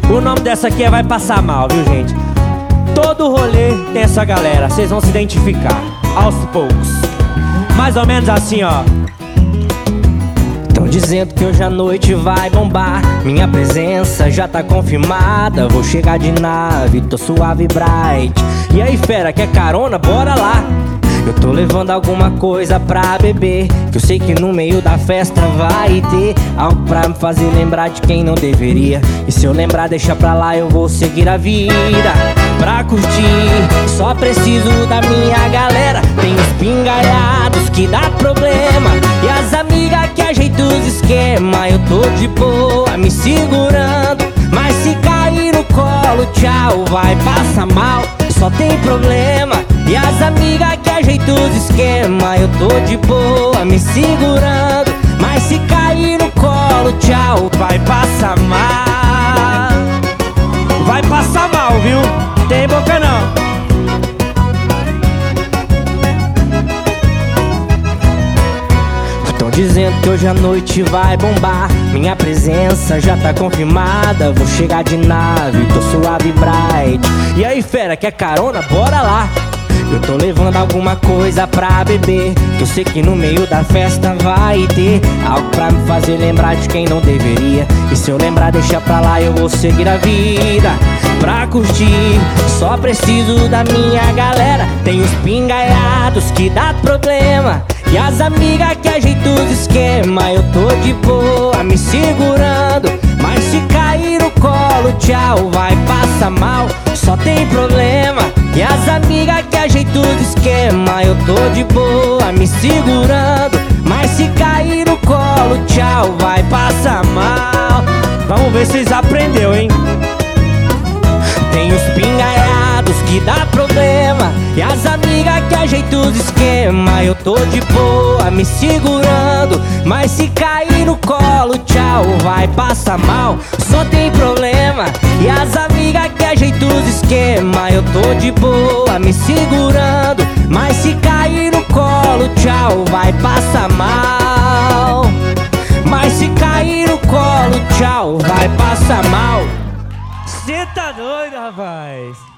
O nome dessa aqui é Vai Passar Mal, viu, gente? Todo rolê tem essa galera, vocês vão se identificar aos poucos. Mais ou menos assim, ó. Tão dizendo que hoje à noite vai bombar, minha presença já tá confirmada. Vou chegar de nave, tô suave bright. E aí, fera, quer carona? Bora lá. Eu tô levando alguma coisa pra beber, que eu sei que no meio da festa vai ter algo pra me fazer lembrar de quem não deveria. E se eu lembrar, deixa pra lá, eu vou seguir a vida. Pra curtir, só preciso da minha galera. Tem os pingaiados que dá problema e as amigas que ajeitam os esquema. Eu tô de boa, me segurando, mas se cair no colo, tchau, vai passar mal, só tem problema. E as amigas que ajeitam os esquema. Eu tô de boa, me segurando, mas se cair no colo, tchau, vai passar mal. Vai passar mal, viu? Tem boca não. Tão dizendo que hoje à noite vai bombar, minha presença já tá confirmada. Vou chegar de nave, tô suave bright. E aí, fera, quer carona? Bora lá. Eu tô levando alguma coisa pra beber, que eu sei que no meio da festa vai ter algo pra me fazer lembrar de quem não deveria. E se eu lembrar, deixa pra lá, eu vou seguir a vida. Pra curtir, só preciso da minha galera. Tem os pingaiados que dá problema e as amigas que ajeitam os esquema. Eu tô de boa, me segurando, mas se cair no colo, tchau, vai passar mal, só tem problema. E as amigas que ajeitam os esquema. Eu tô de boa, me segurando, mas se cair no colo, tchau, vai passar mal. Vamos ver se vocês aprenderam, hein? Tem os pingaiados que dá problema e as amigas que ajeitam os esquema. Eu tô de boa, me segurando, mas se cair no colo, tchau, vai passar mal, só tem problema. E as amigas que ajeitam os esquema. Eu tô de boa, me segurando, mas se cair no colo, tchau, vai passar mal. Mas se cair no colo, tchau, vai passar mal. Cê tá doido, rapaz?